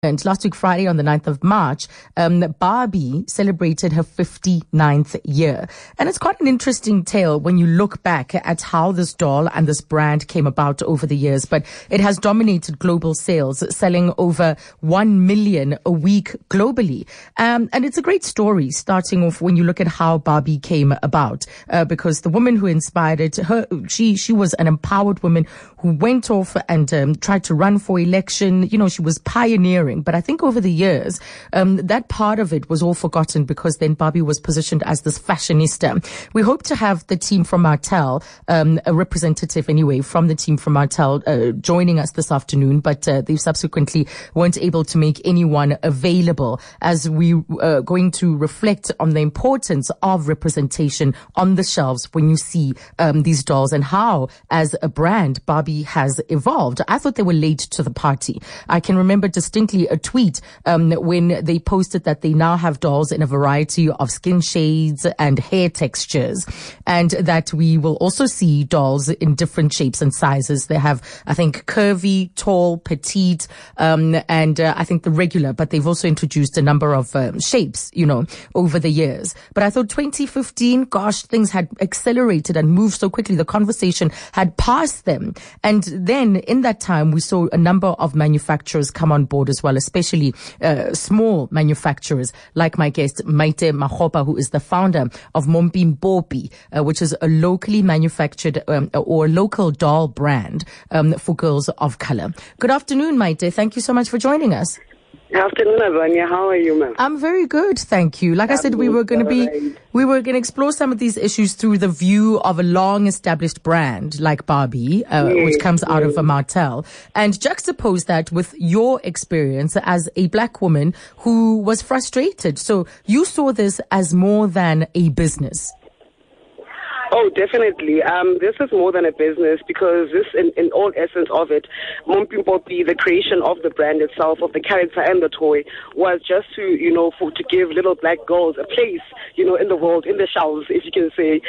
And last week, Friday, on the 9th of March, Barbie celebrated her 59th year. And it's quite an interesting tale when you look back at how this doll and this brand came about over the years. But it has dominated global sales, selling over 1 million a week globally. And it's a great story, starting off when you look at how Barbie came about. Because the woman who inspired it, she was an empowered woman who went off and tried to run for election. You know, she was pioneering. But I think over the years, that part of it was all forgotten because then Barbie was positioned as this fashionista. We hope to have the team from Mattel, a representative anyway from the team from Mattel, joining us this afternoon, but they subsequently weren't able to make anyone available as we are going to reflect on the importance of representation on the shelves when you see these dolls and how, as a brand, Barbie has evolved. I thought they were late to the party. I can remember distinctly a tweet when they posted that they now have dolls in a variety of skin shades and hair textures, and that we will also see dolls in different shapes and sizes. They have, I think, curvy, tall, petite, and I think the regular, but they've also introduced a number of shapes, you know, over the years. But I thought 2015, gosh, things had accelerated and moved so quickly. The conversation had passed them. And then in that time, we saw a number of manufacturers come on board as well, especially small manufacturers like my guest, Maite Makgopa, who is the founder of Mompimpopi, which is a locally manufactured or local doll brand for girls of color. Good afternoon, Maite. Thank you so much for joining us. Good afternoon, Avanya. How are you, ma'am? I'm very good, thank you. Like I said, we were going to explore some of these issues through the view of a long-established brand like Barbie, which comes out of Mattel, and juxtapose that with your experience as a black woman who was frustrated. So you saw this as more than a business. Oh, definitely. This is more than a business because this, in all essence of it, Mompimpopi, the creation of the brand itself, of the character and the toy, was just to, to give little black girls a place, in the world, in the shelves, if you can say,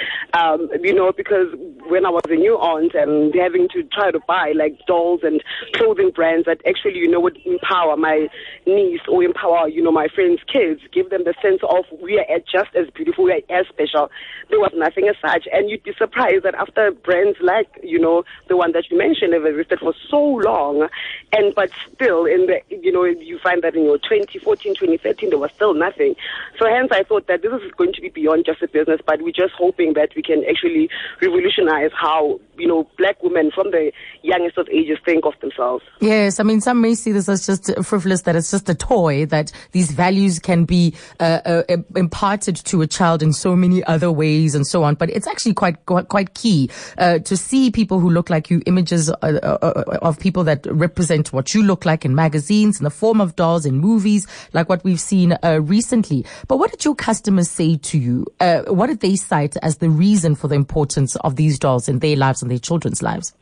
because when I was a new aunt and having to try to buy like dolls and clothing brands that actually, would empower my niece or empower, my friends' kids, give them the sense of we are just as beautiful, we are as special. There was nothing as such. And you'd be surprised that after brands like, the one that you mentioned have existed for so long, but still in the, you find that in your 2014, 2013, there was still nothing. So hence I thought that this is going to be beyond just a business, but we're just hoping that we can actually revolutionize how, black women from the youngest of ages think of themselves. Yes, I mean, some may see this as just frivolous, that it's just a toy, that these values can be imparted to a child in so many other ways and so on. But it's actually quite key to see people who look like you, images of people that represent what you look like in magazines, in the form of dolls, in movies, like what we've seen recently. But what did your customers say to you? What did they cite as the reason for the importance of these dolls in their lives and their children's lives?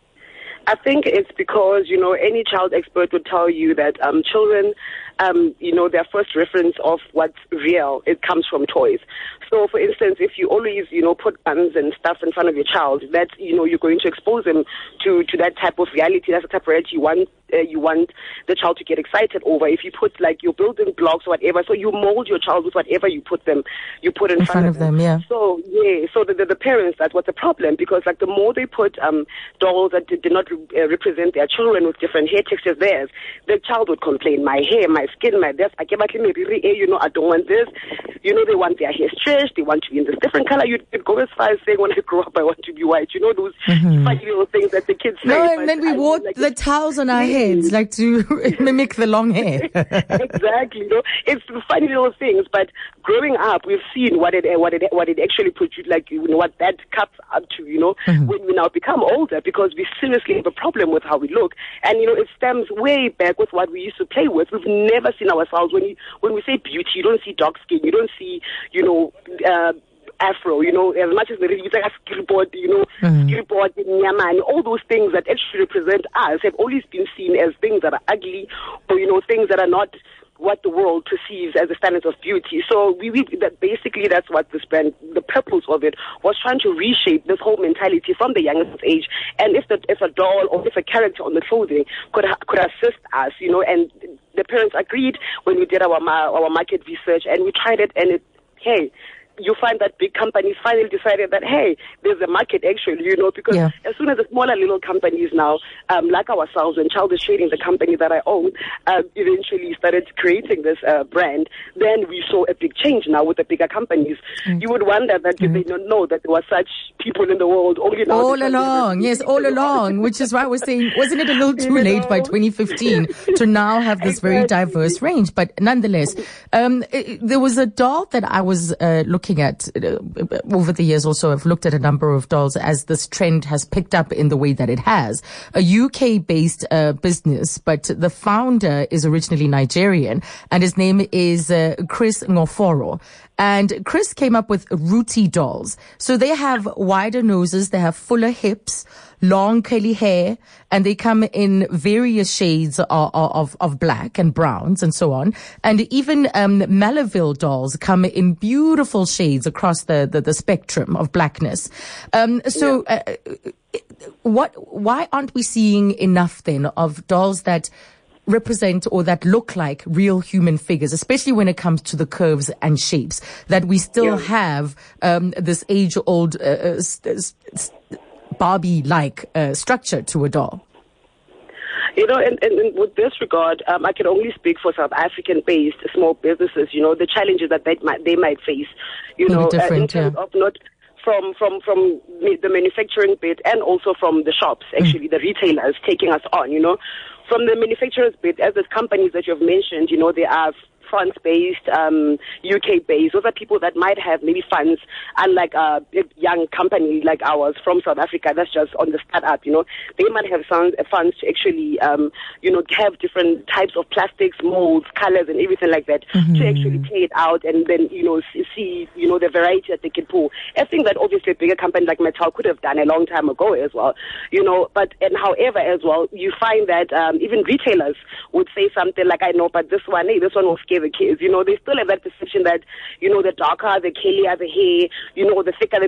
I think it's because, any child expert would tell you that children, their first reference of what's real, it comes from toys. So, for instance, if you always, put guns and stuff in front of your child, that, you're going to expose them to that type of reality. That's the type of reality you want the child to get excited over. If you put, like, your building blocks or whatever, so you mold your child with whatever you put in front of them. Yeah. So, so the parents, that's what's the problem, because, like, the more they put dolls that did not represent their children with different hair textures, theirs, the child would complain, my hair, my skin, my this, I don't want this. They want their hair stretched, they want to be in this different color. You'd go as far as saying, when I grow up, I want to be white. Those funny little things that the kids say. No, and then we wore the towels on our heads, like to mimic the long hair. Exactly. It's funny little things, but growing up, we've seen what it actually puts you, like, what that cuts up to, when we now become older, because we seriously have a problem with how we look. And, it stems way back with what we used to play with. We've never seen ourselves, when we say beauty, you don't see dark skin, you don't see, afro, as much as we say skillboard, skillboard, and all those things that actually represent us have always been seen as things that are ugly, or, things that are not what the world perceives as the standards of beauty. So basically that's what this brand, the purpose of it, was trying to reshape this whole mentality from the youngest age. And if a doll or if a character on the clothing could assist us, and the parents agreed when we did our market research, and we tried it, and hey, you find that big companies finally decided that, hey, there's a market actually, because as soon as the smaller little companies now, like ourselves, and Childish Trading, the company that I own, eventually started creating this brand, then we saw a big change now with the bigger companies. You would wonder that did they not know that there were such people in the world only now. All along, which is why I was saying, wasn't it a little too late by 2015 to now have this very diverse range? But nonetheless, there was a doll that I was looking at over the years. Also, I've looked at a number of dolls as this trend has picked up in the way that it has. A UK-based business, but the founder is originally Nigerian, and his name is Chris Ngoforo. And Chris came up with Rooty dolls. So they have wider noses, they have fuller hips, long curly hair, and they come in various shades of black and browns and so on. And even Malaville dolls come in beautiful shades across the spectrum of blackness. Why aren't we seeing enough then of dolls that represent or that look like real human figures, especially when it comes to the curves and shapes, that we still have this age-old Barbie-like structure to a doll? And with this regard, I can only speak for South African-based small businesses, the challenges that they might face, in terms of not from the manufacturing bit, and also from the shops, actually, the retailers taking us on, From the manufacturers bit, as the companies that you've mentioned, they are France-based, UK-based. Those are people that might have maybe funds, unlike a young company like ours from South Africa that's just on the start-up, They might have funds to actually, have different types of plastics, molds, colors, and everything like that to actually play it out and then, see, the variety that they can pull. I think that obviously a bigger company like Mattel could have done a long time ago as well, however as well, you find that even retailers would say something like, I know, but this one will scare the kids. They still have that perception that, the darker, the curlier the hair, the thicker,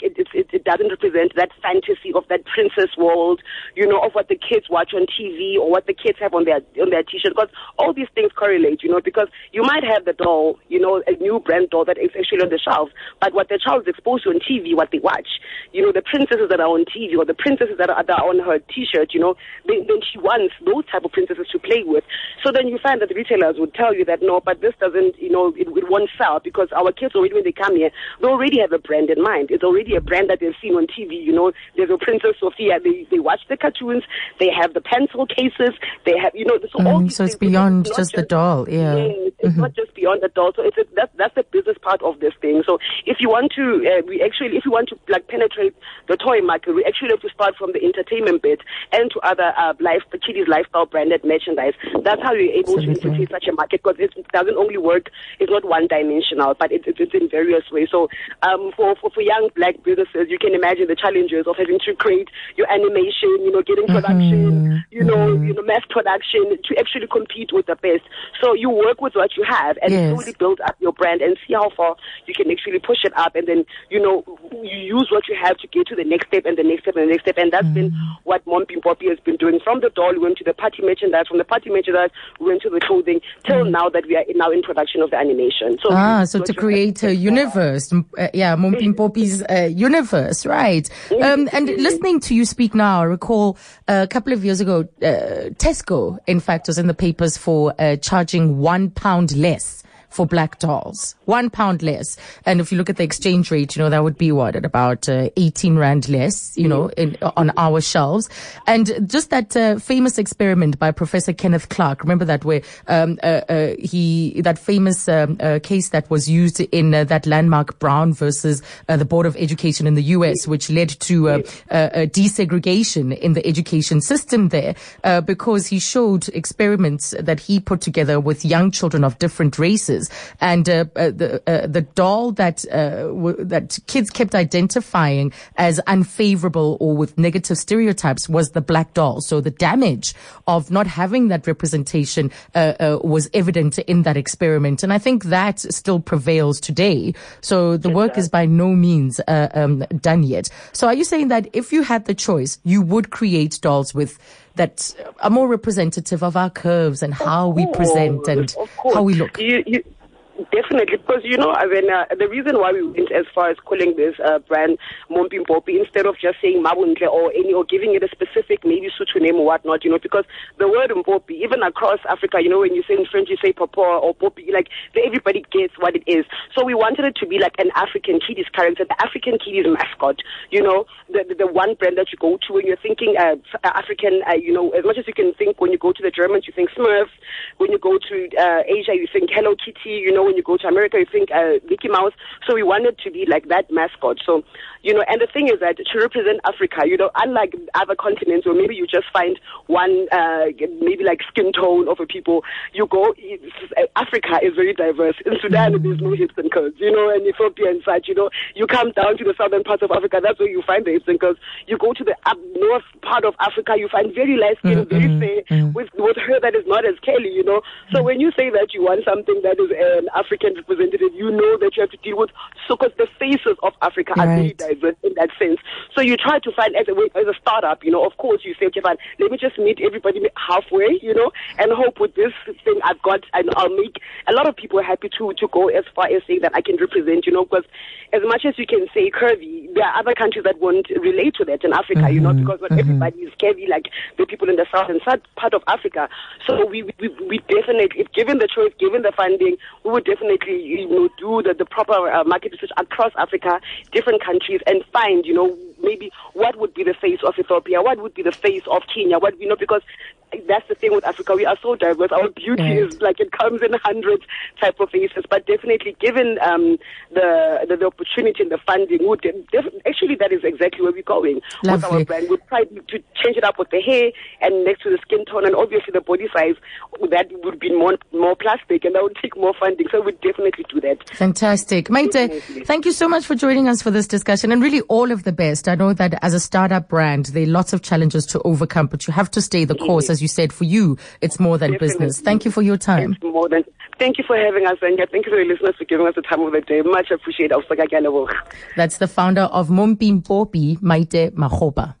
it doesn't represent that fantasy of that princess world, of what the kids watch on TV or what the kids have on their t-shirt. Because all these things correlate, because you might have the doll, a new brand doll that is actually on the shelf, but what the child is exposed to on TV, what they watch, the princesses that are on TV or the princesses that are on her t-shirt, then she wants those type of princesses to play with. So then you find that the retailers would tell you that, no, but this doesn't, it won't sell because our kids already, when they come here, they already have a brand in mind. It's already a brand that they've seen on TV, There's a Princess Sophia. They watch the cartoons. They have the pencil cases. They have, so it's beyond just the doll, It's not just beyond the doll. So that's the business part of this thing. So if you want to, if you want to penetrate the toy market, we actually have to start from the entertainment bit and to other kiddies lifestyle branded merchandise. That's how you're able to infiltrate such a market, because it doesn't only work. It's not one-dimensional, but it's in various ways. So for young black businesses, you can imagine the challenges of having to create your animation, getting production, mass production to actually compete with the best. So you work with what you have and slowly build up your brand and see how far you can actually push it up, and then you use what you have to get to the next step and the next step and the next step. And that's been what Mompimpopi has been doing. From the doll, we went to the party merchandise. From the party merchandise, we went to the clothing, till now that we are now in production of the animation. So to create a universe, Mompimpopi's universe, right? And listening to you speak now, I recall a couple of years ago, Tesco, in fact, was in the papers for charging £1 less for black dolls. £1 less. And if you look at the exchange rate, that would be what, at about 18 Rand less, on our shelves. And just that famous experiment by Professor Kenneth Clark, remember that, where that famous case that was used in that landmark Brown versus the Board of Education in the US, which led to desegregation in the education system there, because he showed experiments that he put together with young children of different races. And the doll that kids kept identifying as unfavorable or with negative stereotypes was the black doll. So the damage of not having that representation was evident in that experiment. And I think that still prevails today. So the work is by no means done yet. So are you saying that if you had the choice, you would create dolls with that are more representative of our curves and how we present and how we look. Definitely, because the reason why we went as far as calling this brand Mompim Popi instead of just saying Mabuntle or giving it a specific maybe Sotho name or whatnot, because the word Mpopi, even across Africa, when you say in French you say Papa or Popi, like everybody gets what it is. So we wanted it to be like an African Kiddies character, the African Kiddies mascot, the one brand that you go to when you're thinking African, as much as you can think when you go to the Germans, you think Smurfs. When you go to Asia, you think Hello Kitty, when you go to America, you think Mickey Mouse. So we wanted to be like that mascot. So, and the thing is that to represent Africa, unlike other continents where maybe you just find one, maybe like skin tone of a people, Africa is very diverse. In Sudan, there's no hips and curves, and Ethiopia and such, you come down to the southern parts of Africa, that's where you find the hips and curves. You go to the up north part of Africa, you find very light skin, very fair, with hair that is not as curly, So when you say that you want something that is an African representative, you know that you have to deal with, because the faces of Africa are very diverse in that sense. So you try to find as a startup, of course you say, okay, fine, let me just meet everybody halfway, and hope with this thing I've got, and I'll make a lot of people happy to go as far as saying that I can represent, because as much as you can say curvy, there are other countries that won't relate to that in Africa, because not everybody is curvy like the people in the southern part of Africa. So we definitely, if given the choice, given the funding, we would definitely, do the proper market research across Africa, different countries, and find, maybe what would be the face of Ethiopia, what would be the face of Kenya, because that's the thing with Africa, we are so diverse. Our beauty is like it comes in hundreds type of faces, but definitely given the opportunity and the funding, actually that is exactly where we're going. Lovely. With our brand. We'll try to change it up with the hair and next to the skin tone and obviously the body size, that would be more plastic and that would take more funding. So we'd definitely do that. Fantastic. Maite, thank you so much for joining us for this discussion, and really all of the best. I know that as a startup brand, there are lots of challenges to overcome, but you have to stay the course. As you said, for you, it's more than business. Thank you for your time. Thank you for having us, and thank you to the listeners for giving us the time of the day. Much appreciated. That's the founder of Mompim Popi, Maite Makgoba.